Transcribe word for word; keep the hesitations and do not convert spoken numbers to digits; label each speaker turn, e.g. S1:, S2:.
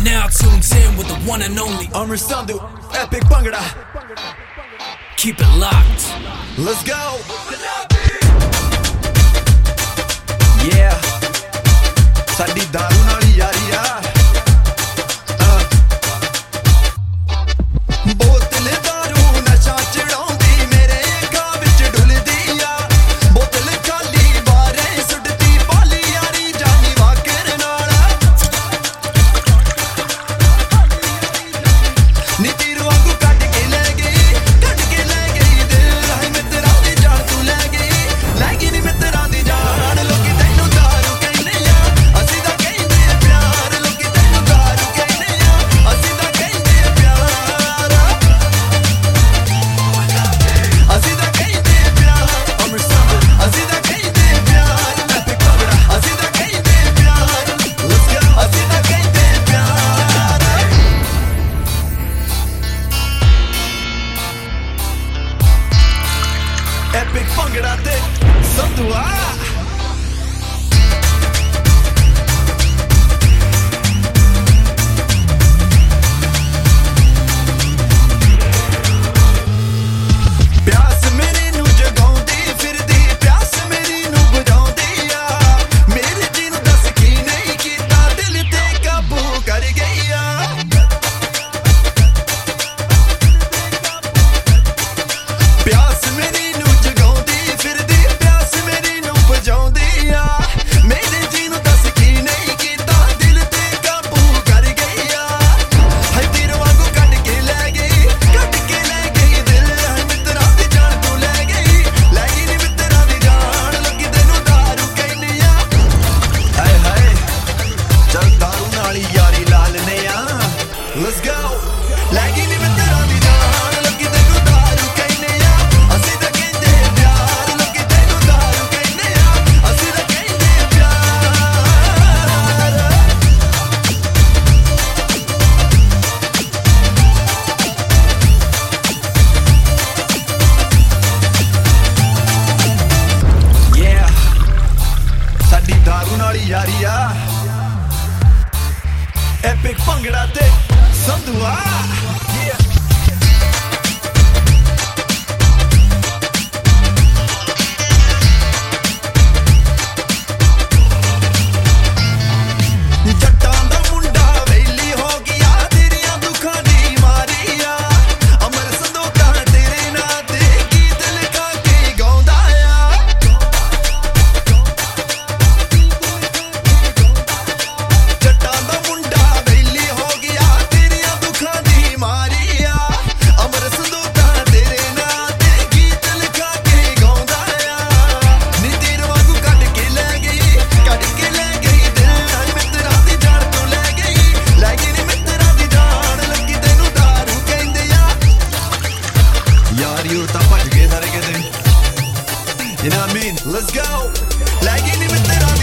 S1: now tuned in with the one and only
S2: Amrit Sandhu, Epic Bhangra.
S1: Keep it locked.
S2: Let's go. Yeah. Sadi daru naal yaari ya. ਬੋਤਲ ਦਾਰੂ ਨਸ਼ਾ ਚੜਾਉਂਦੀ ਮੇਰੇ ਅੱਖਾਂ ਵਿੱਚ ਡੁੱਲਦੀ ਆ ਬੋਤਲ ਖਾਲੀ ਬਾਰੇ ਸੁੱਟਦੀ ਬਾਲੀ ਯਾਰੀ ਜਾਨੀ ਵਾਕਰ ਨਾਲ ਨੀ ਤੀਰ ਵਾਂਗੂ ਕੱਢ ਕੇ ਲੈ ਗਈ ਕੱਢ ਕੇ ਲੈ ਗਈ ਦਿਲ ਹੈ ਮਿੱਤਰਾਂ ਦੀ ਜਾਨ ਤੂੰ ਲੈ ਗਈ ਲੈ ਗਈ ਨੀ ਮਿੱਤਰਾਂ ਦੀ ਜਾਨ ਲੋਕੀ ਤੈਨੂੰ ਦਾਰੂ ਕਹਿੰਦੇ ਆ ਅਸੀਂ ਤਾਂ ਕਹਿੰਦੇ ਆ ਪਿਆਰ ਲੋਕੀ ਤੈਨੂੰ ਦਾਰੂ ਕਹਿੰਦੇ ਆ ਅਸੀਂ ਤਾਂ ਕਹਿੰਦੇ ਆ ਪਿਆਰ ਅਸੀਂ ਤਾਂ ਕਹਿੰਦੇ ਆ ਪਿਆਰ Amrit Sandhu ਅਸੀਂ ਤਾਂ ਕਹਿੰਦੇ ਆ ਪਿਆਰ Epic Bhangra ਅਸੀਂ ਤਾਂ ਕਹਿੰਦੇ ਆ ਪਿਆਰ Let's go ਅਸੀਂ ਤਾਂ ਕਹਿੰਦੇ ਆ ਪਿਆਰ Epic Bhangra ਤੇ ਸੰਧੂ ਆ ਪਿਆਸ ਮੇਰੀ ਨੂੰ ਜਗਾਉਂਦੀ ਫਿਰਦੀ ਪਿਆਸ ਮੇਰੀ ਨੂੰ ਬੁਝਾਉਂਦੀ ਆ ਮੇਰੇ ਜੀ ਨੂੰ ਦੱਸ ਕੀ ਨਹੀਂ ਕੀਤਾ ਦਿਲ ਤੇ ਕਾਬੂ ਕਰ ਗਈ ਆ ਪਿਆਸ ਮੇਰੀ ਨੂੰ ਜਗਾਉਂਦੀ ਫਿਰਦੀ ਪਿਆਸ ਮੇਰੀ ਨੂੰ ਬੁਝਾਉਂਦੀ ਆ ਮੇਰੇ ਜੀ ਨੂੰ ਦੱਸ ਕੀ ਨਹੀਂ ਕੀਤਾ ਦਿਲ ਤੇ ਕਾਬੂ ਕਰ ਗਈ ਆ ਹਾਏ ਤੀਰ ਵਾਂਗੂ ਕੱਢ ਕੇ ਲੈ ਗਈ ਕੱਢ ਕੇ ਲੈ ਗਈ ਦਿਲ ਹੈ ਮਿੱਤਰਾਂ ਦੀ ਜਾਨ ਤੂੰ ਲੈ ਗਈ ਲੈ ਗਈ ਨੀ ਮਿੱਤਰਾਂ ਦੀ ਜਾਨ ਲੱਗੀ ਤੈਨੂੰ ਦਾਰੂ ਕਹਿੰਦੀ ਆ ਹਾਏ ਹਾਏ ਚੱਲ ਦਾਰੂ ਨਾਲ ਹੀ ਯਾਰੀ ਲਾ ਲੈਨੇ ਆ ਲੈਟਸ ਗੋ ਲੈ ਗਈ ਨੀ ਮਿੱਤਰਾਂ ਦੀ ਜਾਨ ਲੱਗੀ ਤੈਨੂੰ ਦਾਰੂ ਕਹਿੰਦੇ ਆ ਅਸੀਂ ਤਾਂ ਕਹਿੰਦੇ ਆ ਪਿਆਰ ਲੱਗੀ ਤੈਨੂੰ ਦਾਰੂ ਕਹਿੰਦੇ ਆ ਅਸੀਂ ਤਾਂ ਕਹਿੰਦੇ ਆ ਪਿਆਰ Yeah ਸਾਡੀ ਦਾਰੂ ਨਾਲ ਹੀ ਯਾਰੀ ਆ Epic Bhangra ਤੇ ਸੰਧੂ ਆ Yeah ਜੱਟਾਂ ਦਾ ਮੁੰਡਾ ਵੇਲੀ ਹੋ ਗਿਆ ਤੇਰੀਆਂ ਦੁੱਖਾਂ ਦੀ ਮਾਰੀ ਆ ਅਮਰ ਸੰਧੋਖਾ ਤੇਰੇ ਨਾਂ ਤੇ ਗੀਤ ਲਿਖਾ ਕੇ ਗਾਉਂਦਾ ਆ ਜੱਟਾਂ ਦਾ ਮੁੰਡਾ ਵੇਲੀ ਹੋ ਗਿਆ ਤੇਰੀਆਂ ਦੁੱਖਾਂ ਦੀ ਮਾਰੀ ਆ ਅਮਰ ਸੰਧੋਖਾ ਤੇਰੇ ਨਾਂ ਤੇ ਗੀਤ ਲਿਖਾ ਕੇ ਗਾਉਂਦਾ ਆ ਨੀ ਤੀਰ ਵਾਂਗੂ ਕੱਢ ਕੇ ਲੈ ਗਈ ਕੱਢ ਕੇ ਲੈ ਗਈ ਦਿਲ ਹੈ ਮਿੱਤਰਾਂ ਦੀ ਜਾਨ ਤੂੰ ਲੈ ਗਈ ਲੈ ਗਈ ਨੀ ਮਿੱਤਰਾਂ ਦੀ ਜਾਨ ਲੱਗੀ ਤੈਨੂੰ ਦਾਰੂ ਕਹਿੰਦੇ ਆ ਯਾਰ ਯੂਰ ਤਾਂ ਭੱਜ ਗਏ ਸਾਰੇ ਕਿਤੇ You know what I mean? Let's go ਲੈ ਗਈ ਨੀ ਮਿੱਤਰਾਂ